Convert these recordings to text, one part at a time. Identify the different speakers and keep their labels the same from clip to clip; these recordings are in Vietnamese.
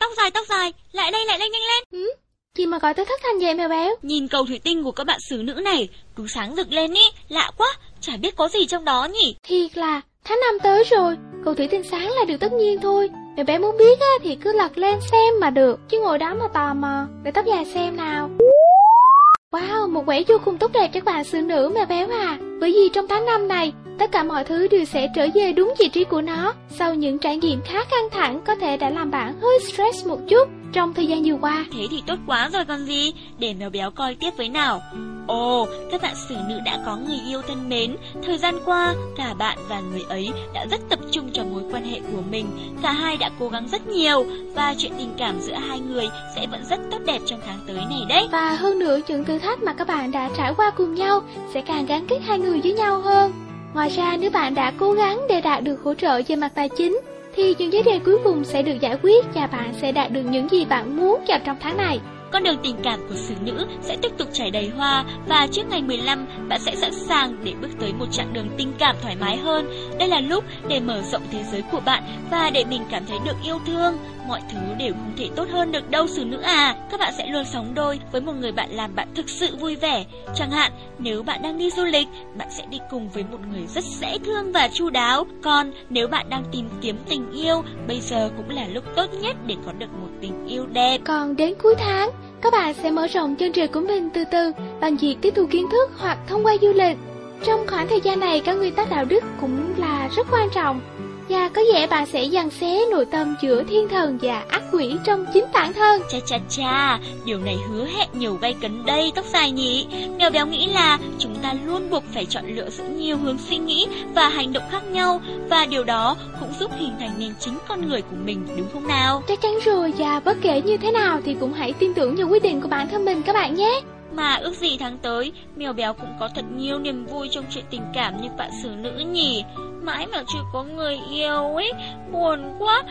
Speaker 1: tóc dài, lại đây, nhanh lên.
Speaker 2: Gì mà gọi tôi thất thanh vậy mèo béo?
Speaker 1: Nhìn cầu thủy tinh của các bạn xử nữ này, cứ sáng rực lên ý, lạ quá, chả biết có gì trong đó nhỉ.
Speaker 2: Thiệt là, tháng 5 tới rồi, cầu thủy tinh sáng là điều tất nhiên thôi. Mèo béo muốn biết á, thì cứ lật lên xem mà được, chứ ngồi đó mà tò mò, để tóc dài xem nào. Wow, một quẻ vô cùng tốt đẹp cho các bạn xử nữ mèo béo à. Bởi vì trong tháng 5 này, tất cả mọi thứ đều sẽ trở về đúng vị trí của nó. Sau những trải nghiệm khá căng thẳng có thể đã làm bạn hơi stress một chút trong thời gian vừa qua.
Speaker 1: Thế thì tốt quá rồi còn gì, để mèo béo coi tiếp với nào. Ồ, các bạn xử nữ đã có người yêu thân mến. Thời gian qua, cả bạn và người ấy đã rất tập trung cho mối quan hệ của mình. Cả hai đã cố gắng rất nhiều và chuyện tình cảm giữa hai người sẽ vẫn rất tốt đẹp trong tháng tới này đấy.
Speaker 2: Và hơn nữa, những thử thách mà các bạn đã trải qua cùng nhau sẽ càng gắn kết hai người với nhau hơn. Ngoài ra, nếu bạn đã cố gắng để đạt được hỗ trợ về mặt tài chính, thì những vấn đề cuối cùng sẽ được giải quyết và bạn sẽ đạt được những gì bạn muốn vào trong tháng này.
Speaker 1: Con đường tình cảm của xử nữ sẽ tiếp tục trải đầy hoa và trước ngày 15 bạn sẽ sẵn sàng để bước tới một chặng đường tình cảm thoải mái hơn. Đây là lúc để mở rộng thế giới của bạn và để mình cảm thấy được yêu thương. Mọi thứ đều không thể tốt hơn được đâu xử nữ à. Các bạn sẽ luôn sống đôi với một người bạn làm bạn thực sự vui vẻ. Chẳng hạn nếu bạn đang đi du lịch, bạn sẽ đi cùng với một người rất dễ thương và chu đáo. Còn nếu bạn đang tìm kiếm tình yêu, bây giờ cũng là lúc tốt nhất để có được một tình yêu đẹp.
Speaker 2: Còn đến cuối tháng, các bạn sẽ mở rộng chân trời của mình từ từ bằng việc tiếp thu kiến thức hoặc thông qua du lịch. Trong khoảng thời gian này, các nguyên tắc đạo đức cũng là rất quan trọng. Và có vẻ bạn sẽ giằng xé nội tâm giữa thiên thần và ác quỷ trong chính bản thân.
Speaker 1: Chà, điều này hứa hẹn nhiều gay cấn đây tóc dài nhỉ. Mèo béo nghĩ là chúng ta luôn buộc phải chọn lựa giữa nhiều hướng suy nghĩ và hành động khác nhau. Và điều đó cũng giúp hình thành nên chính con người của mình, đúng không nào?
Speaker 2: Chắc chắn rồi, và bất kể như thế nào thì cũng hãy tin tưởng vào quyết định của bản thân mình các bạn nhé.
Speaker 1: Mà ước gì tháng tới, mèo béo cũng có thật nhiều niềm vui trong chuyện tình cảm như bạn xử nữ nhỉ. Mãi mà chưa có người yêu ấy, buồn quá.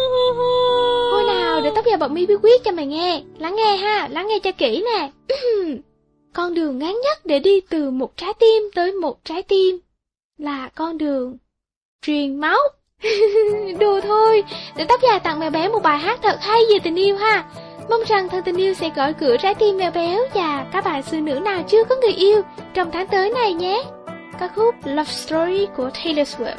Speaker 2: Thôi nào, để tóc dài bật mí bí quyết cho mày nghe. Lắng nghe ha, lắng nghe cho kỹ nè. Con đường ngắn nhất để đi từ một trái tim tới một trái tim là con đường truyền máu. Đùa thôi, để tóc dài tặng mèo béo một bài hát thật hay về tình yêu ha. Mong rằng thần tình yêu sẽ gõ cửa trái tim mèo béo và các bạn xử nữ nào chưa có người yêu trong tháng tới này nhé. Ca khúc Love Story của Taylor Swift.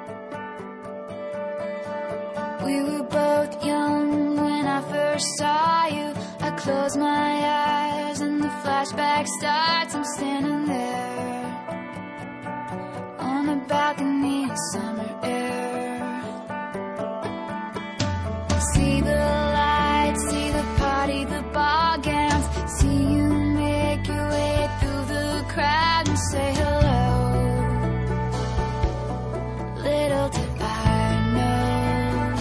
Speaker 3: We were both young when I first saw you. I close my eyes and the flashback starts. I'm standing there on a balcony in summer air. See the lights, see the party, the ball gowns. See you make your way through the crowd and say hello. Little did I know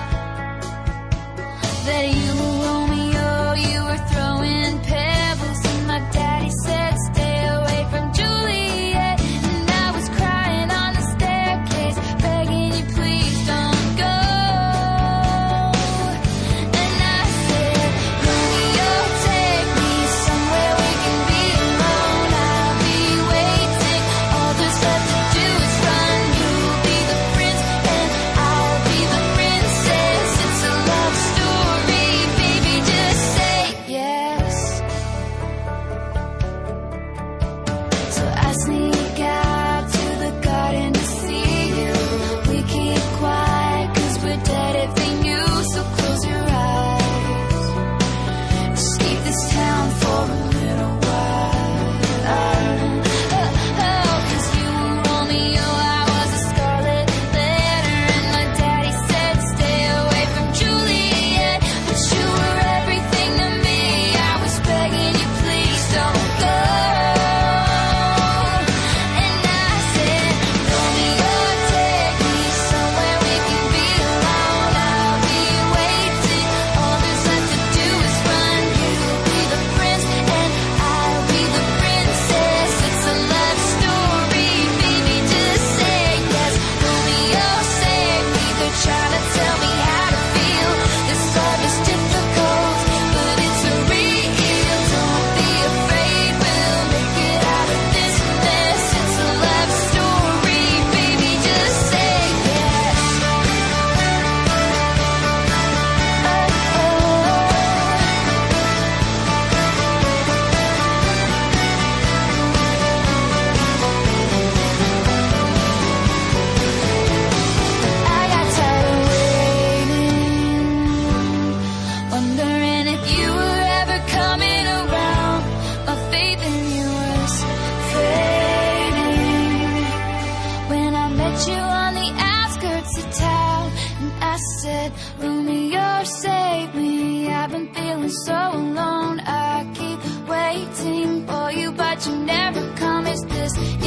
Speaker 3: that you were Romeo, you were throwing pebbles, and my daddy said stay away from Juliet, and I was crying on the staircase, begging you please don't go. And I said, Romeo, take me somewhere we can be alone. I'll be waiting, all there's left to do is run. You'll be the prince and I'll be the princess. It's a love story me or save me. I've been feeling so alone. I keep waiting for you, but you never come. Is this